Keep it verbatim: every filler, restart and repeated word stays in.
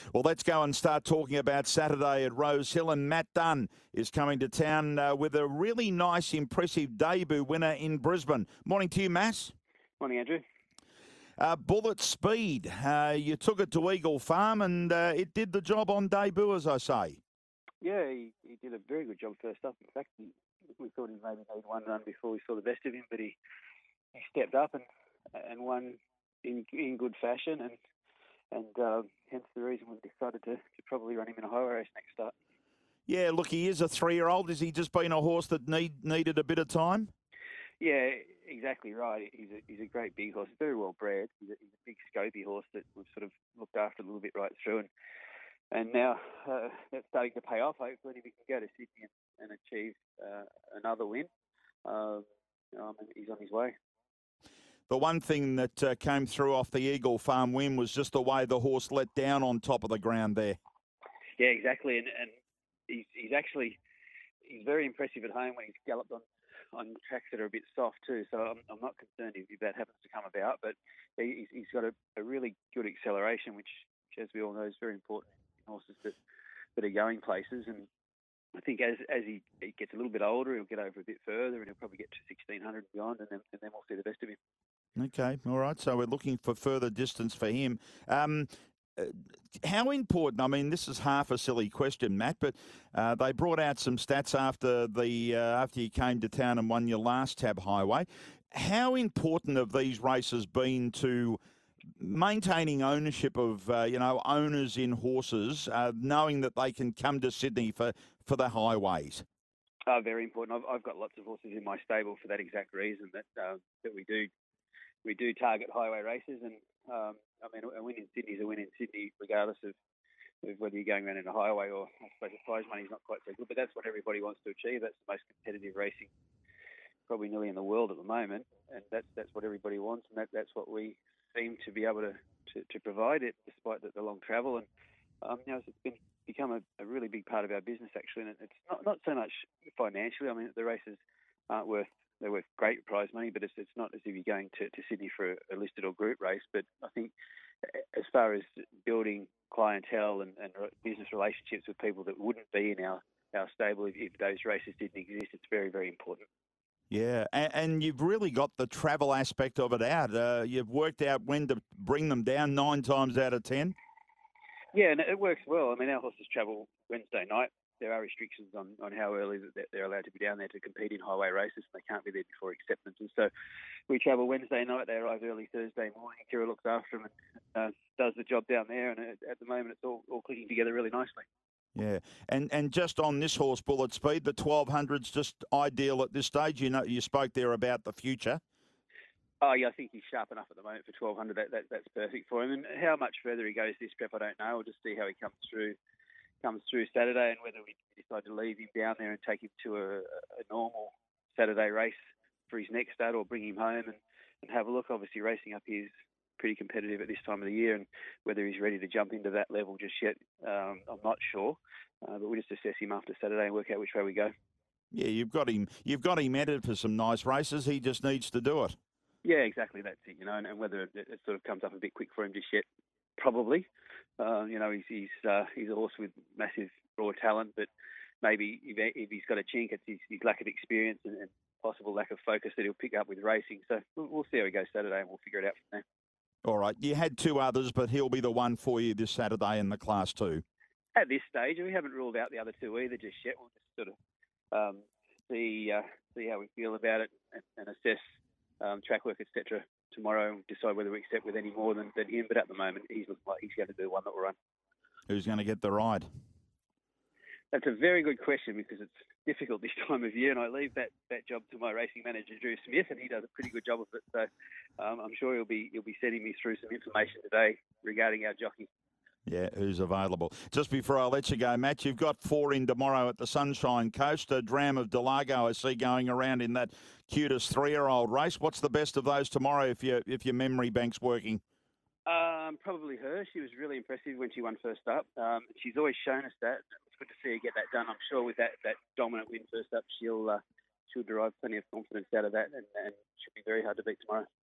Well, let's go and start talking about Saturday at Rose Hill. And Matt Dunn is coming to town uh, with a really nice, impressive debut winner in Brisbane. Morning to you, Matt. Morning, Andrew. Uh, Bullet Speed. Uh, you took it to Eagle Farm and uh, it did the job on debut, as I say. Yeah, he, he did a very good job first up. In fact, he, we thought he maybe need one run before we saw the best of him, but he, he stepped up and and won in in good fashion, and and uh, hence the reason we decided to, to probably run him in a highway race next start. Yeah, look, he is a three-year-old. Has he just been a horse that need needed a bit of time? Yeah, exactly right. He's a, he's a great big horse, very well bred. He's a, he's a big scopy horse that we've sort of looked after a little bit right through, and and now uh, that's starting to pay off. Hopefully, we can go to Sydney and, and achieve uh, another win. Um, um, and he's on his way. The one thing that uh, came through off the Eagle Farm win was just the way the horse let down on top of the ground there. Yeah, exactly, and and he's he's actually he's very impressive at home when he's galloped on. on tracks that are a bit soft too, so I'm, I'm not concerned if that happens to come about, but he, he's got a, a really good acceleration, which, which, as we all know, is very important in horses that, that are going places, and I think as as he, he gets a little bit older, he'll get over a bit further, and he'll probably get to sixteen hundred and beyond, and then, and then we'll see the best of him. Okay, all right, so we're looking for further distance for him. Um, Uh, how important, I mean, this is half a silly question, Matt, but uh, they brought out some stats after the uh, after you came to town and won your last Tab Highway. How important have these races been to maintaining ownership of, uh, you know, owners in horses, uh, knowing that they can come to Sydney for, for the highways? Oh, very important. I've, I've got lots of horses in my stable for that exact reason, that uh, that we do we do target highway races, and um, I mean, a win in Sydney is a win in Sydney, regardless of, of whether you're going around in a highway or, I suppose, the prize money is not quite so good, but that's what everybody wants to achieve. That's the most competitive racing probably nearly in the world at the moment, and that's that's what everybody wants, and that, that's what we seem to be able to, to, to provide it, despite the, the long travel. And um, you know, it's been become a, a really big part of our business, actually, and it's not, not so much financially. I mean, the races aren't worth They're worth great prize money, but it's it's not as if you're going to, to Sydney for a, a listed or group race. But I think as far as building clientele and, and business relationships with people that wouldn't be in our, our stable if, if those races didn't exist, it's very, very important. Yeah, and, and you've really got the travel aspect of it out. Uh, you've worked out when to bring them down nine times out of ten. Yeah, and it works well. I mean, our horses travel Wednesday night. There are restrictions on, on how early that they're allowed to be down there to compete in highway races. They can't be there before acceptance. And so we travel Wednesday night. They arrive early Thursday morning. Kira looks after them and uh, does the job down there. And at the moment, it's all, all clicking together really nicely. Yeah, and and just on this horse, Bullet Speed, the twelve hundred's just ideal at this stage. You know, you spoke there about the future. Oh, yeah, I think he's sharp enough at the moment for twelve hundred. That, that That's perfect for him. And how much further he goes this prep, I don't know. We'll just see how he comes through comes through Saturday, and whether we decide to leave him down there and take him to a, a normal Saturday race for his next start, or bring him home and, and have a look. Obviously, racing up here is pretty competitive at this time of the year, and whether he's ready to jump into that level just yet, um, I'm not sure. Uh, but we'll just assess him after Saturday and work out which way we go. Yeah, you've got him. You've got him headed for some nice races. He just needs to do it. Yeah, exactly. That's it. You know, and, and whether it, it sort of comes up a bit quick for him just yet, probably. Uh, you know, he's he's uh, he's a horse with massive raw talent, but maybe if, if he's got a chink, it's his, his lack of experience and, and possible lack of focus that he'll pick up with racing. So we'll, we'll see how he goes Saturday, and we'll figure it out from there. All right. You had two others, but he'll be the one for you this Saturday in the Class Two. At this stage, we haven't ruled out the other two either just yet. We'll just sort of um, see uh, see how we feel about it and, and assess um, track work, et cetera tomorrow, and decide whether we accept with any more than, than him. But at the moment, he's looking like he's going to do the one that will run. Who's going to get the ride? That's a very good question, because it's difficult this time of year, and I leave that, that job to my racing manager, Drew Smith, and he does a pretty good job of it. So um, I'm sure he'll be he'll be sending me through some information today regarding our jockey. Yeah, who's available. Just before I let you go, Matt, you've got four in tomorrow at the Sunshine Coast. A Dram of Delago, I see, going around in that cutest three-year-old race. What's the best of those tomorrow if, you, if your memory bank's working? Um, probably her. She was really impressive when she won first up. Um, she's always shown us that. It's good to see her get that done. I'm sure with that, that dominant win first up, she'll uh, she'll derive plenty of confidence out of that, and, and she'll be very hard to beat tomorrow.